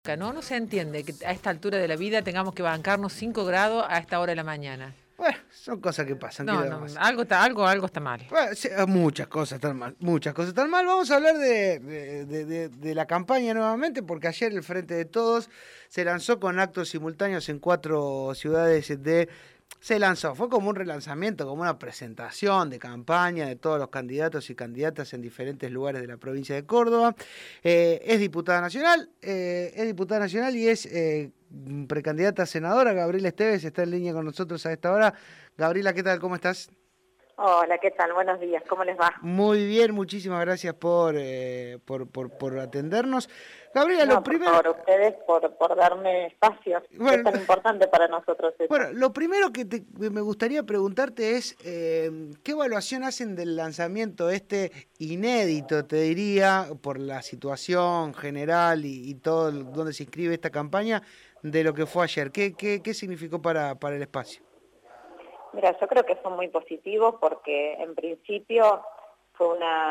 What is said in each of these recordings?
¿No? No se entiende que a esta altura de la vida tengamos que bancarnos 5 grados a esta hora de la mañana. Bueno, son cosas que pasan, ¿qué No, le no, vamos a hacer? algo está mal. Bueno, sí, muchas cosas están mal, muchas cosas están mal. Vamos a hablar de la campaña nuevamente, porque ayer el Frente de Todos se lanzó con actos simultáneos en 4 ciudades de... Se lanzó, fue como un relanzamiento, como una presentación de campaña de todos los candidatos y candidatas en diferentes lugares de la provincia de Córdoba. Es diputada nacional y es precandidata a senadora. Gabriela Esteves está en línea con nosotros a esta hora. Gabriela, ¿qué tal? ¿Cómo estás? Hola, ¿qué tal? Buenos días, ¿cómo les va? Muy bien, muchísimas gracias por atendernos. Gabriela, lo No, por primero, favor, ustedes por darme espacio, que es bueno, tan importante para nosotros eso. bueno, lo primero que me gustaría preguntarte es ¿qué evaluación hacen del lanzamiento este inédito, te diría, por la situación general y todo donde se inscribe esta campaña, de lo que fue ayer? ¿Qué significó para el espacio? Mira, yo creo que son muy positivos porque en principio fue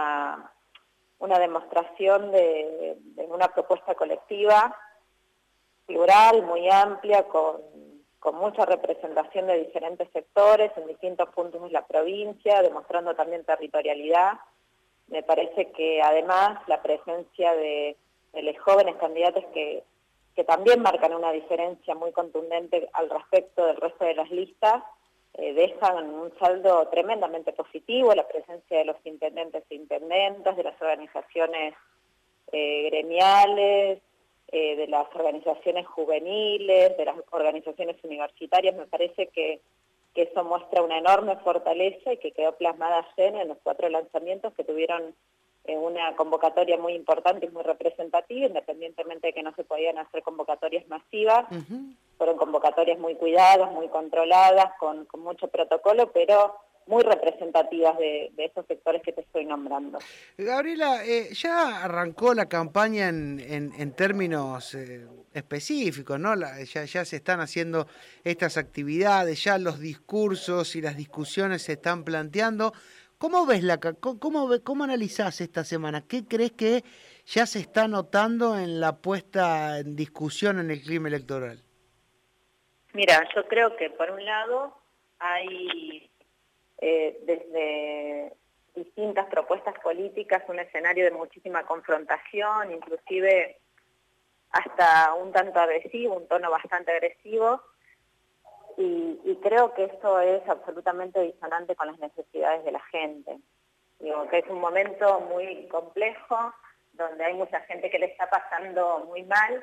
una demostración de una propuesta colectiva, plural, muy amplia, con mucha representación de diferentes sectores en distintos puntos de la provincia, demostrando también territorialidad. Me parece que además la presencia de los jóvenes candidatos que también marcan una diferencia muy contundente al respecto del resto de las listas, dejan un saldo tremendamente positivo, la presencia de los intendentes e intendentas, de las organizaciones gremiales, de las organizaciones juveniles, de las organizaciones universitarias. Me parece que eso muestra una enorme fortaleza y que quedó plasmada ayer en los 4 lanzamientos que tuvieron una convocatoria muy importante y muy representativa, independientemente de que no se podían hacer convocatorias masivas. Fueron convocatorias muy cuidadas, muy controladas, con mucho protocolo, pero muy representativas de esos sectores que te estoy nombrando. Gabriela, ya arrancó la campaña en términos específicos, ¿no? Ya se están haciendo estas actividades, ya los discursos y las discusiones se están planteando. ¿Cómo ves cómo analizás esta semana? ¿Qué crees que ya se está notando en la puesta en discusión en el clima electoral? Mira, yo creo que por un lado hay desde distintas propuestas políticas un escenario de muchísima confrontación, inclusive hasta un tanto agresivo, un tono bastante agresivo, y creo que esto es absolutamente disonante con las necesidades de la gente. Digo, que es un momento muy complejo, donde hay mucha gente que le está pasando muy mal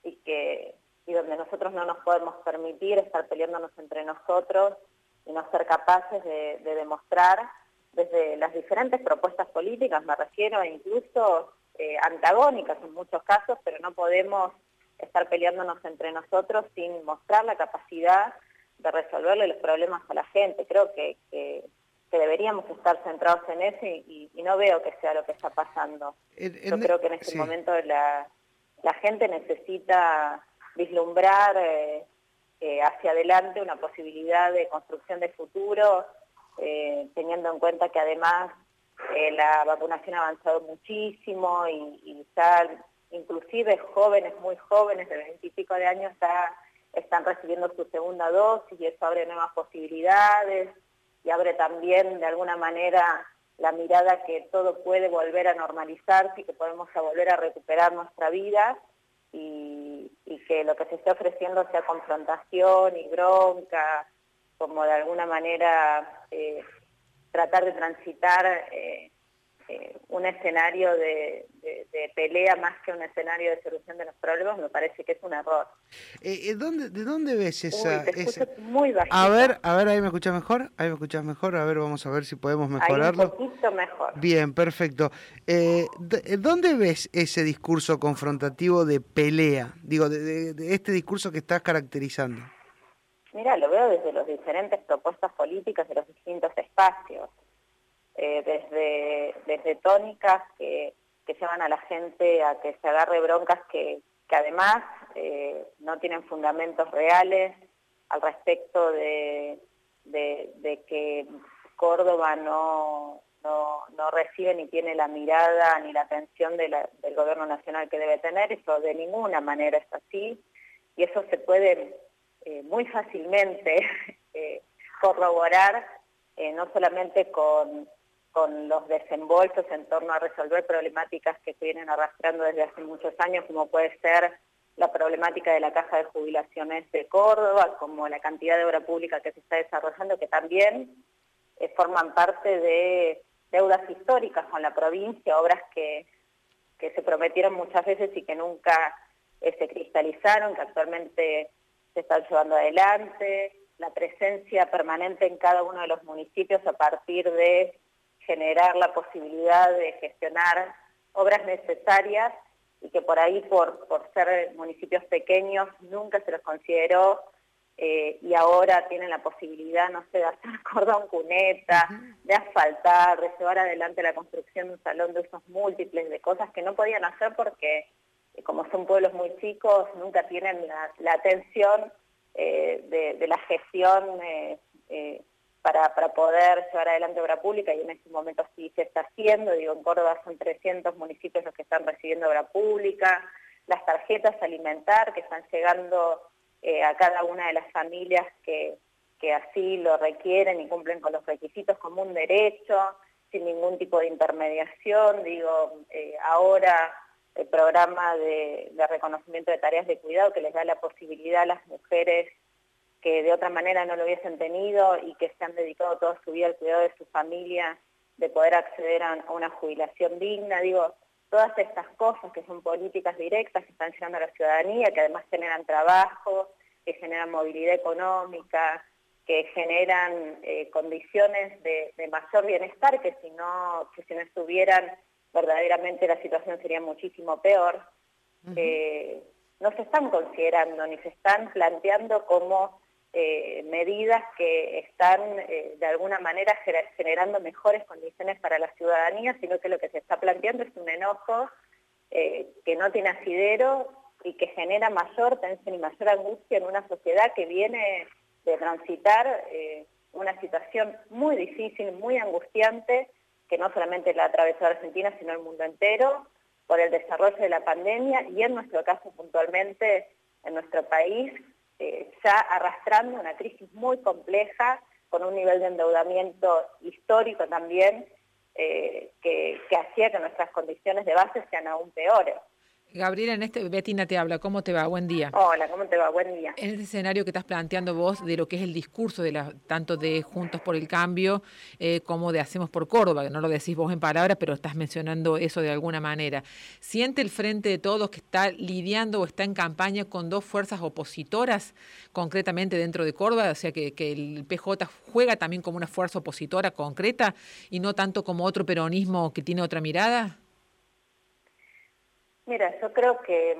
y donde nosotros no nos podemos permitir estar peleándonos entre nosotros y no ser capaces de demostrar desde las diferentes propuestas políticas, me refiero, incluso antagónicas en muchos casos, pero no podemos estar peleándonos entre nosotros sin mostrar la capacidad de resolverle los problemas a la gente. Creo que deberíamos estar centrados en eso y no veo que sea lo que está pasando. Yo creo que en este momento la gente necesita vislumbrar hacia adelante una posibilidad de construcción de futuro, teniendo en cuenta que además la vacunación ha avanzado muchísimo y ya inclusive jóvenes, muy jóvenes, de 20 y pico de años, ya están recibiendo su segunda dosis y eso abre nuevas posibilidades y abre también de alguna manera la mirada que todo puede volver a normalizarse y que podemos volver a recuperar nuestra vida y que lo que se esté ofreciendo sea confrontación y bronca, como de alguna manera tratar de transitar un escenario de pelea más que un escenario de solución de los problemas, me parece que es un error. ¿De dónde ves esa...? Te escucho muy bajito. A ver, ¿ahí me escuchás mejor? Ahí me escuchás mejor, a ver, vamos a ver si podemos mejorarlo. Ahí un poquito mejor. Bien, perfecto. ¿Dónde ves ese discurso confrontativo de pelea? Digo, de este discurso que estás caracterizando. Mira, lo veo desde las diferentes propuestas políticas de los distintos espacios. Desde tónicas que llevan a la gente a que se agarre broncas que además no tienen fundamentos reales al respecto de que Córdoba no no recibe ni tiene la mirada ni la atención del gobierno nacional que debe tener. Eso de ninguna manera es así, y eso se puede muy fácilmente corroborar, no solamente con los desembolsos en torno a resolver problemáticas que se vienen arrastrando desde hace muchos años, como puede ser la problemática de la Caja de Jubilaciones de Córdoba, como la cantidad de obra pública que se está desarrollando, que también forman parte de deudas históricas con la provincia, obras que se prometieron muchas veces y que nunca se cristalizaron, que actualmente se están llevando adelante, la presencia permanente en cada uno de los municipios a partir de generar la posibilidad de gestionar obras necesarias y que por ahí, por ser municipios pequeños, nunca se los consideró, y ahora tienen la posibilidad, no sé, de hacer cordón cuneta, de asfaltar, de llevar adelante la construcción de un salón de usos múltiples, de cosas que no podían hacer porque, como son pueblos muy chicos, nunca tienen la atención de la gestión para poder llevar adelante obra pública, y en este momento sí se está haciendo. Digo, en Córdoba son 300 municipios los que están recibiendo obra pública, las tarjetas alimentar que están llegando a cada una de las familias que así lo requieren y cumplen con los requisitos como un derecho, sin ningún tipo de intermediación. Digo, ahora el programa de reconocimiento de tareas de cuidado que les da la posibilidad a las mujeres que de otra manera no lo hubiesen tenido y que se han dedicado toda su vida al cuidado de su familia, de poder acceder a una jubilación digna. Digo, todas estas cosas que son políticas directas que están llegando a la ciudadanía, que además generan trabajo, que generan movilidad económica, que generan condiciones de mayor bienestar, que si no estuvieran, verdaderamente la situación sería muchísimo peor. No se están considerando ni se están planteando como medidas que están de alguna manera generando mejores condiciones para la ciudadanía, sino que lo que se está planteando es un enojo que no tiene asidero y que genera mayor tensión y mayor angustia en una sociedad que viene de transitar una situación muy difícil, muy angustiante, que no solamente la atravesó Argentina, sino el mundo entero, por el desarrollo de la pandemia y en nuestro caso puntualmente en nuestro país, ya arrastrando una crisis muy compleja, con un nivel de endeudamiento histórico también, que hacía que nuestras condiciones de base sean aún peores. Gabriela, Betina te habla, ¿cómo te va? Buen día. Hola, ¿cómo te va? Buen día. En este escenario que estás planteando vos de lo que es el discurso de tanto de Juntos por el Cambio como de Hacemos por Córdoba, que no lo decís vos en palabras, pero estás mencionando eso de alguna manera. ¿Siente el Frente de Todos que está lidiando o está en campaña con dos fuerzas opositoras concretamente dentro de Córdoba? O sea, que el PJ juega también como una fuerza opositora concreta y no tanto como otro peronismo que tiene otra mirada. Mira, yo creo que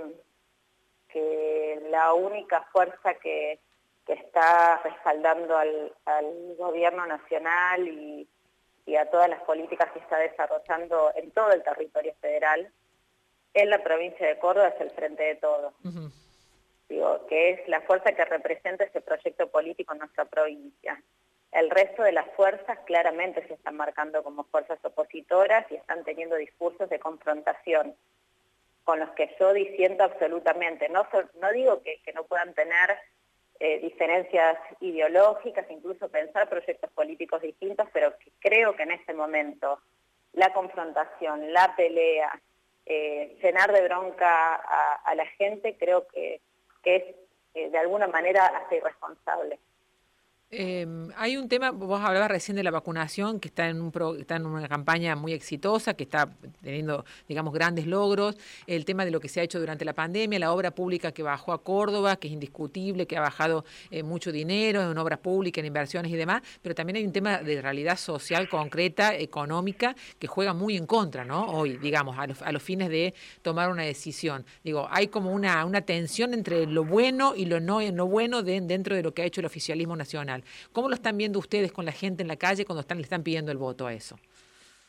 la única fuerza que está respaldando al gobierno nacional y a todas las políticas que está desarrollando en todo el territorio federal en la provincia de Córdoba es el Frente de Todos. Digo, que es la fuerza que representa ese proyecto político en nuestra provincia. El resto de las fuerzas claramente se están marcando como fuerzas opositoras y están teniendo discursos de confrontación, con los que yo disiento absolutamente. No digo que no puedan tener diferencias ideológicas, incluso pensar proyectos políticos distintos, pero que creo que en este momento la confrontación, la pelea, llenar de bronca a la gente, creo que es de alguna manera hasta irresponsable. Hay un tema, vos hablabas recién de la vacunación, que está en una campaña muy exitosa, que está teniendo, digamos, grandes logros. El tema de lo que se ha hecho durante la pandemia, la obra pública que bajó a Córdoba, que es indiscutible, que ha bajado mucho dinero en obras públicas, en inversiones y demás, pero también hay un tema de realidad social concreta, económica, que juega muy en contra, ¿no? Hoy, digamos, a los fines de tomar una decisión. Digo, hay como una tensión entre lo bueno y lo no bueno dentro de lo que ha hecho el oficialismo nacional. ¿Cómo lo están viendo ustedes con la gente en la calle cuando le están pidiendo el voto a eso?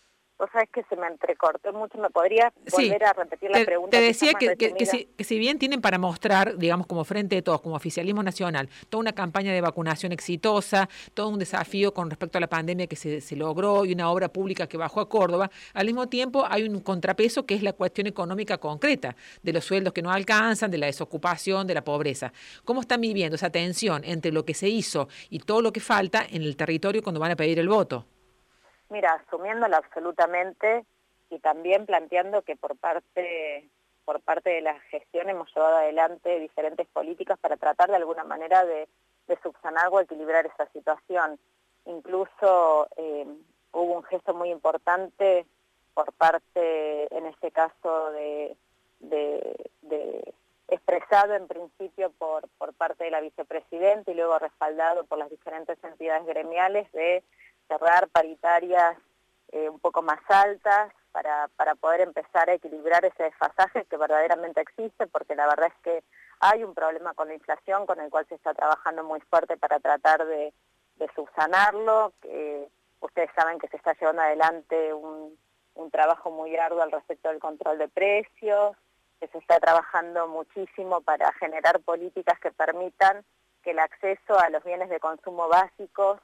Vos sabés que se me entrecortó mucho, ¿me podría volver a repetir la pregunta? Te decía que si bien tienen para mostrar, digamos, como Frente de Todos, como oficialismo nacional, toda una campaña de vacunación exitosa, todo un desafío con respecto a la pandemia que se logró y una obra pública que bajó a Córdoba, al mismo tiempo hay un contrapeso que es la cuestión económica concreta, de los sueldos que no alcanzan, de la desocupación, de la pobreza. ¿Cómo están viviendo esa tensión entre lo que se hizo y todo lo que falta en el territorio cuando van a pedir el voto? Mira, asumiéndolo absolutamente y también planteando que por parte de la gestión hemos llevado adelante diferentes políticas para tratar de alguna manera de subsanar o equilibrar esa situación. Incluso hubo un gesto muy importante por parte, en este caso, de expresado en principio por parte de la vicepresidenta y luego respaldado por las diferentes entidades gremiales de cerrar paritarias un poco más altas para poder empezar a equilibrar ese desfasaje que verdaderamente existe, porque la verdad es que hay un problema con la inflación con el cual se está trabajando muy fuerte para tratar de subsanarlo. Ustedes saben que se está llevando adelante un trabajo muy arduo al respecto del control de precios, que se está trabajando muchísimo para generar políticas que permitan que el acceso a los bienes de consumo básicos,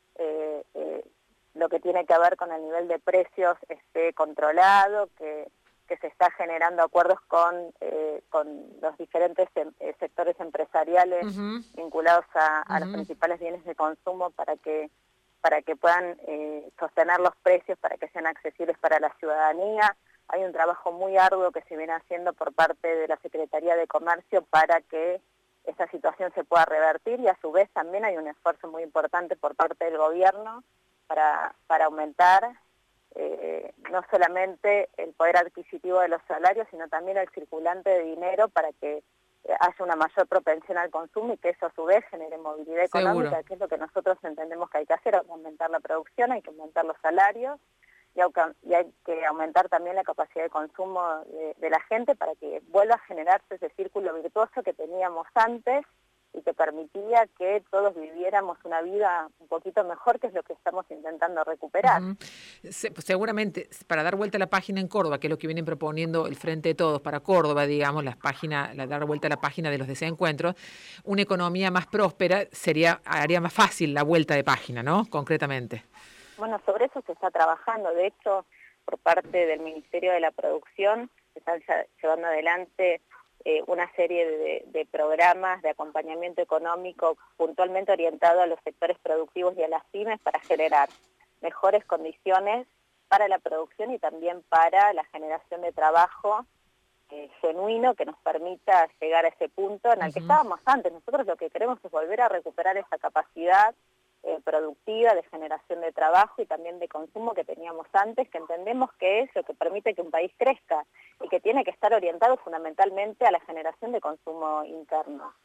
lo que tiene que ver con el nivel de precios, esté controlado, que se está generando acuerdos con los diferentes sectores empresariales vinculados a los principales bienes de consumo para que puedan sostener los precios, para que sean accesibles para la ciudadanía. Hay un trabajo muy arduo que se viene haciendo por parte de la Secretaría de Comercio para que esta situación se pueda revertir, y a su vez también hay un esfuerzo muy importante por parte del gobierno para aumentar no solamente el poder adquisitivo de los salarios, sino también el circulante de dinero para que haya una mayor propensión al consumo y que eso a su vez genere movilidad económica, que es lo que nosotros entendemos que hay que hacer. Hay que aumentar la producción, hay que aumentar los salarios y hay que aumentar también la capacidad de consumo de la gente para que vuelva a generarse ese círculo virtuoso que teníamos antes y que permitía que todos viviéramos una vida un poquito mejor, que es lo que estamos intentando recuperar. Seguramente, para dar vuelta a la página en Córdoba, que es lo que vienen proponiendo el Frente de Todos para Córdoba, digamos, dar vuelta a la página de los desencuentros, una economía más próspera haría más fácil la vuelta de página, ¿no? Concretamente. Bueno, sobre eso se está trabajando. De hecho, por parte del Ministerio de la Producción, se están llevando adelante una serie de programas de acompañamiento económico puntualmente orientado a los sectores productivos y a las pymes para generar mejores condiciones para la producción y también para la generación de trabajo genuino que nos permita llegar a ese punto en el que estábamos antes. Nosotros lo que queremos es volver a recuperar esa capacidad productiva, de generación de trabajo y también de consumo que teníamos antes, que entendemos que es lo que permite que un país crezca y que tiene que estar orientado fundamentalmente a la generación de consumo interno.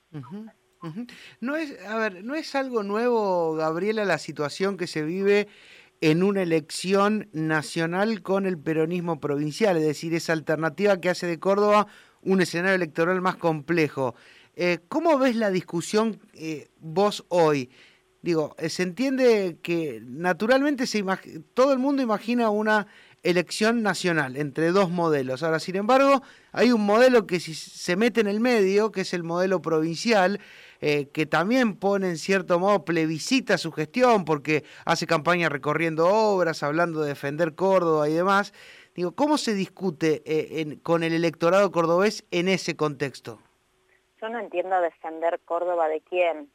No es algo nuevo, Gabriela, la situación que se vive en una elección nacional con el peronismo provincial, es decir, esa alternativa que hace de Córdoba un escenario electoral más complejo. ¿Cómo ves la discusión vos hoy? Digo, se entiende que naturalmente todo el mundo imagina una elección nacional entre dos modelos. Ahora, sin embargo, hay un modelo que si se mete en el medio, que es el modelo provincial, que también pone en cierto modo plebiscita su gestión porque hace campaña recorriendo obras, hablando de defender Córdoba y demás. Digo, ¿cómo se discute con el electorado cordobés en ese contexto? Yo no entiendo defender Córdoba de quién.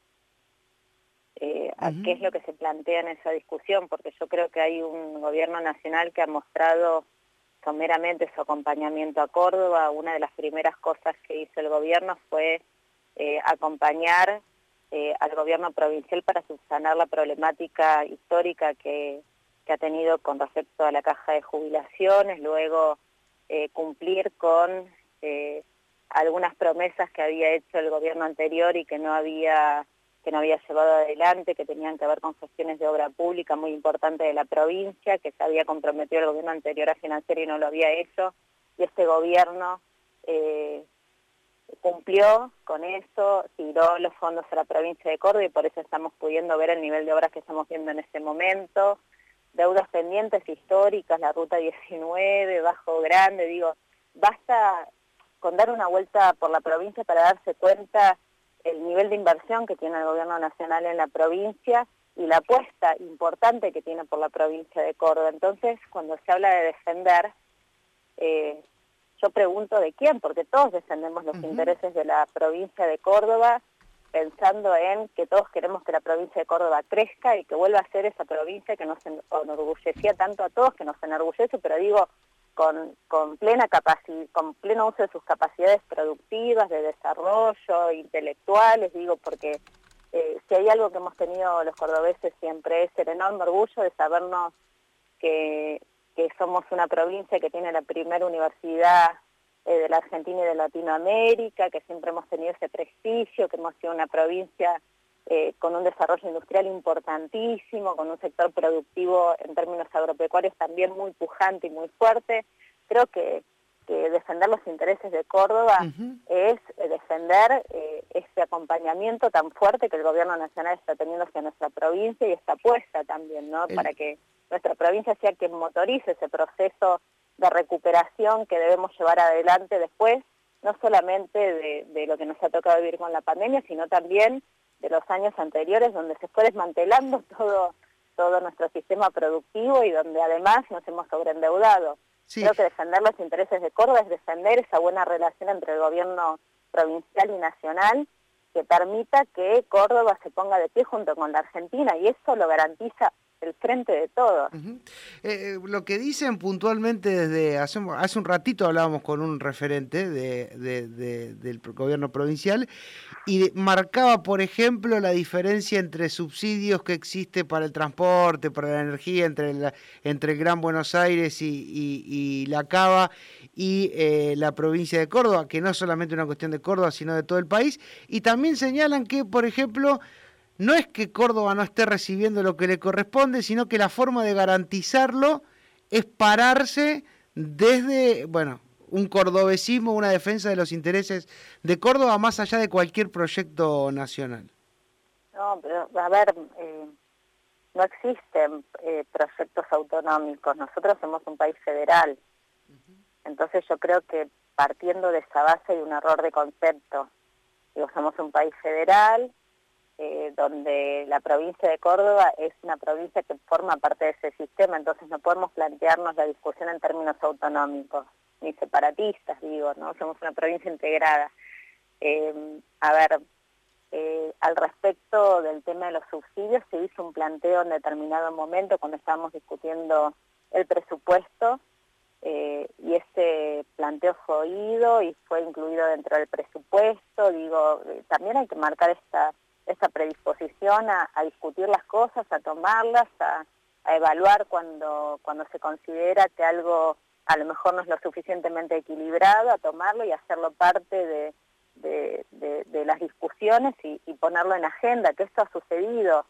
¿Qué es lo que se plantea en esa discusión? Porque yo creo que hay un gobierno nacional que ha mostrado someramente su acompañamiento a Córdoba. Una de las primeras cosas que hizo el gobierno fue acompañar al gobierno provincial para subsanar la problemática histórica que ha tenido con respecto a la caja de jubilaciones, luego cumplir con algunas promesas que había hecho el gobierno anterior y que no había llevado adelante, que tenían que ver con gestiones de obra pública muy importantes de la provincia, que se había comprometido el gobierno anterior a financiar y no lo había hecho, y este gobierno cumplió con eso, tiró los fondos a la provincia de Córdoba y por eso estamos pudiendo ver el nivel de obras que estamos viendo en este momento. deudas pendientes históricas, la Ruta 19, Bajo Grande, digo, basta con dar una vuelta por la provincia para darse cuenta el nivel de inversión que tiene el gobierno nacional en la provincia y la apuesta importante que tiene por la provincia de Córdoba. Entonces, cuando se habla de defender, yo pregunto de quién, porque todos defendemos los intereses de la provincia de Córdoba, pensando en que todos queremos que la provincia de Córdoba crezca y que vuelva a ser esa provincia que nos enorgullecía tanto a todos, que nos enorgullece, pero digo, con plena capacidad, con pleno uso de sus capacidades productivas, de desarrollo, intelectuales, digo, porque si hay algo que hemos tenido los cordobeses siempre es el enorme orgullo de sabernos que somos una provincia que tiene la primera universidad de la Argentina y de Latinoamérica, que siempre hemos tenido ese prestigio, que hemos sido una provincia con un desarrollo industrial importantísimo, con un sector productivo en términos agropecuarios también muy pujante y muy fuerte. Creo que defender los intereses de Córdoba es defender este acompañamiento tan fuerte que el gobierno nacional está teniendo hacia nuestra provincia y esta apuesta también, ¿no? Para que nuestra provincia sea quien motorice ese proceso de recuperación que debemos llevar adelante después, no solamente de lo que nos ha tocado vivir con la pandemia, sino también de los años anteriores, donde se fue desmantelando todo nuestro sistema productivo y donde además nos hemos sobreendeudado. Sí. Creo que defender los intereses de Córdoba es defender esa buena relación entre el gobierno provincial y nacional que permita que Córdoba se ponga de pie junto con la Argentina, y eso lo garantiza el frente de todos. Lo que dicen puntualmente desde hace un ratito hablábamos con un referente del gobierno provincial y marcaba, por ejemplo, la diferencia entre subsidios que existe para el transporte, para la energía, entre el Gran Buenos Aires y la Cava y la provincia de Córdoba, que no es solamente una cuestión de Córdoba, sino de todo el país, y también señalan que, por ejemplo, no es que Córdoba no esté recibiendo lo que le corresponde, sino que la forma de garantizarlo es pararse desde, un cordobesismo, una defensa de los intereses de Córdoba más allá de cualquier proyecto nacional. No, pero a ver, no existen proyectos autonómicos. Nosotros somos un país federal. Entonces yo creo que partiendo de esa base hay un error de concepto. Digo, somos un país federal, donde la provincia de Córdoba es una provincia que forma parte de ese sistema, entonces no podemos plantearnos la discusión en términos autonómicos, ni separatistas, digo, ¿no? Somos una provincia integrada. Al respecto del tema de los subsidios, se hizo un planteo en determinado momento cuando estábamos discutiendo el presupuesto, y ese planteo fue oído y fue incluido dentro del presupuesto. Digo, también hay que marcar esta predisposición a discutir las cosas, a tomarlas, a evaluar cuando se considera que algo a lo mejor no es lo suficientemente equilibrado, a tomarlo y hacerlo parte de las discusiones y ponerlo en agenda, que esto ha sucedido.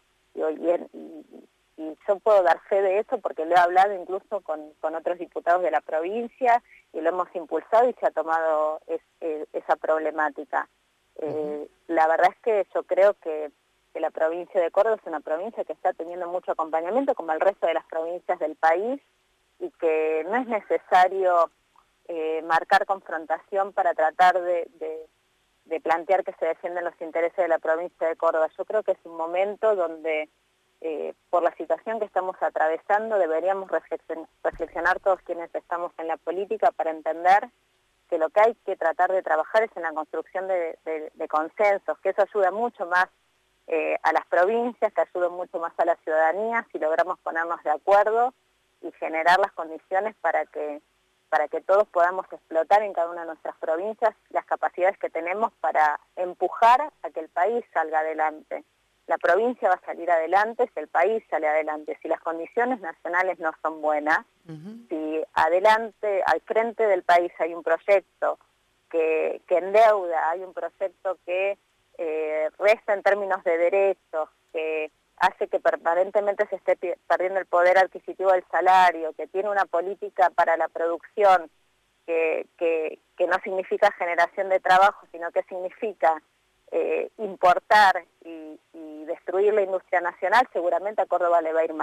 Y yo puedo dar fe de eso porque lo he hablado incluso con otros diputados de la provincia y lo hemos impulsado y se ha tomado esa problemática. La verdad es que yo creo que la provincia de Córdoba es una provincia que está teniendo mucho acompañamiento como el resto de las provincias del país y que no es necesario marcar confrontación para tratar de plantear que se defienden los intereses de la provincia de Córdoba. Yo creo que es un momento donde por la situación que estamos atravesando deberíamos reflexionar todos quienes estamos en la política para entender que lo que hay que tratar de trabajar es en la construcción de consensos, que eso ayuda mucho más a las provincias, que ayuda mucho más a la ciudadanía si logramos ponernos de acuerdo y generar las condiciones para que todos podamos explotar en cada una de nuestras provincias las capacidades que tenemos para empujar a que el país salga adelante. La provincia va a salir adelante si el país sale adelante. Si las condiciones nacionales no son buenas, si adelante, al frente del país hay un proyecto que endeuda, hay un proyecto que resta en términos de derechos, que hace que permanentemente se esté perdiendo el poder adquisitivo del salario, que tiene una política para la producción que no significa generación de trabajo, sino que significa importar y destruir la industria nacional, seguramente a Córdoba le va a ir mal.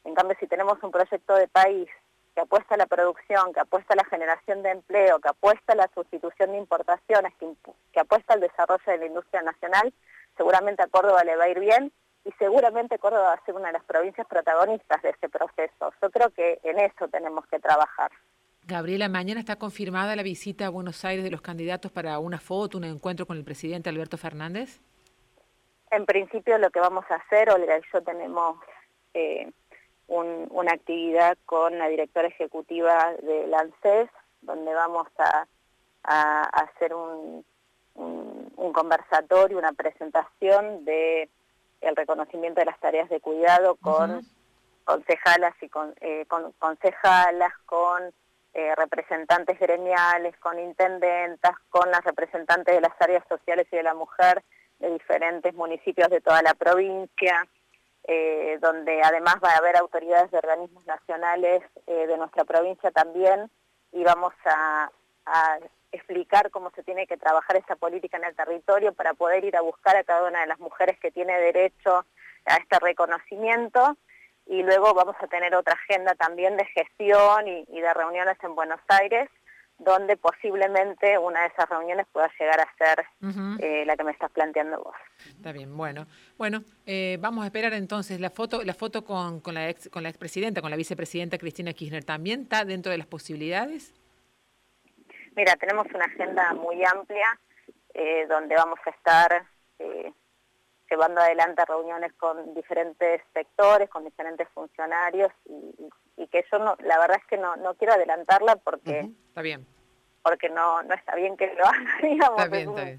En cambio, si tenemos un proyecto de país que apuesta a la producción, que apuesta a la generación de empleo, que apuesta a la sustitución de importaciones, que apuesta al desarrollo de la industria nacional, seguramente a Córdoba le va a ir bien y seguramente Córdoba va a ser una de las provincias protagonistas de este proceso. Yo creo que en eso tenemos que trabajar. Gabriela, mañana está confirmada la visita a Buenos Aires de los candidatos para una foto, un encuentro con el presidente Alberto Fernández. En principio lo que vamos a hacer, Olga y yo tenemos una actividad con la directora ejecutiva del ANSES, donde vamos a hacer un conversatorio, una presentación de el reconocimiento de las tareas de cuidado con concejalas y con concejalas, con representantes gremiales, con intendentas, con las representantes de las áreas sociales y de la mujer de diferentes municipios de toda la provincia, donde además va a haber autoridades de organismos nacionales de nuestra provincia también, y vamos a explicar cómo se tiene que trabajar esta política en el territorio para poder ir a buscar a cada una de las mujeres que tiene derecho a este reconocimiento. Y luego vamos a tener otra agenda también de gestión y de reuniones en Buenos Aires, donde posiblemente una de esas reuniones pueda llegar a ser la que me estás planteando vos. Está bien, bueno, vamos a esperar entonces la foto con la expresidenta, con la vicepresidenta Cristina Kirchner, ¿también está dentro de las posibilidades? Mira, tenemos una agenda muy amplia, donde vamos a estar llevando adelante reuniones con diferentes sectores, con diferentes funcionarios, y que yo la verdad es que no quiero adelantarla porque está bien, porque no está bien que lo haga, digamos. Está bien.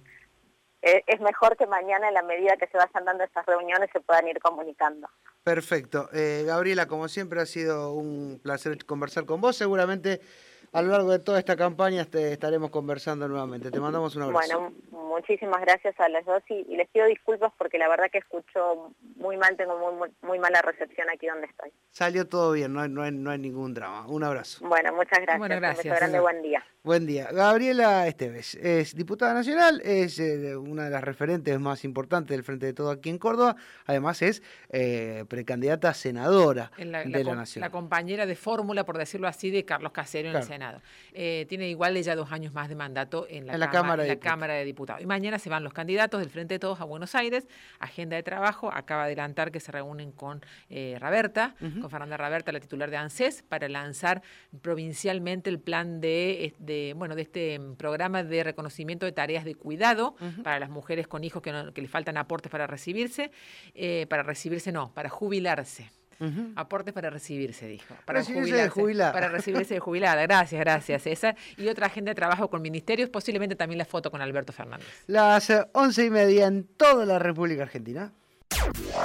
Es mejor que mañana, en la medida que se vayan dando esas reuniones, se puedan ir comunicando. Perfecto. Gabriela, como siempre ha sido un placer conversar con vos. Seguramente a lo largo de toda esta campaña estaremos conversando nuevamente. Te mandamos un abrazo. Bueno, muchísimas gracias a las dos y les pido disculpas porque la verdad que escucho muy mal, tengo muy mala recepción aquí donde estoy. Salió todo bien, no hay ningún drama. Un abrazo. Bueno, muchas gracias. Bueno, gracias. Un beso grande, buen día. Buen día. Gabriela Esteves es diputada nacional, es una de las referentes más importantes del Frente de Todos aquí en Córdoba. Además es precandidata a senadora de la Nación. La compañera de fórmula, por decirlo así, de Carlos Casero en el Senado. Tiene igual ella 2 años más de mandato en la Cámara de Diputados. Y mañana se van los candidatos del Frente de Todos a Buenos Aires. Agenda de trabajo, acaba de adelantar que se reúnen con Raberta, con Fernanda Raberta, la titular de ANSES, para lanzar provincialmente el plan de este programa de reconocimiento de tareas de cuidado para las mujeres con hijos que les faltan aportes para recibirse, para jubilarse. Aportes para recibirse, dijo. Para recibirse de jubilada. Para recibirse de jubilada. Gracias, César. Y otra agenda de trabajo con ministerios, posiblemente también la foto con Alberto Fernández. Las 11:30 en toda la República Argentina.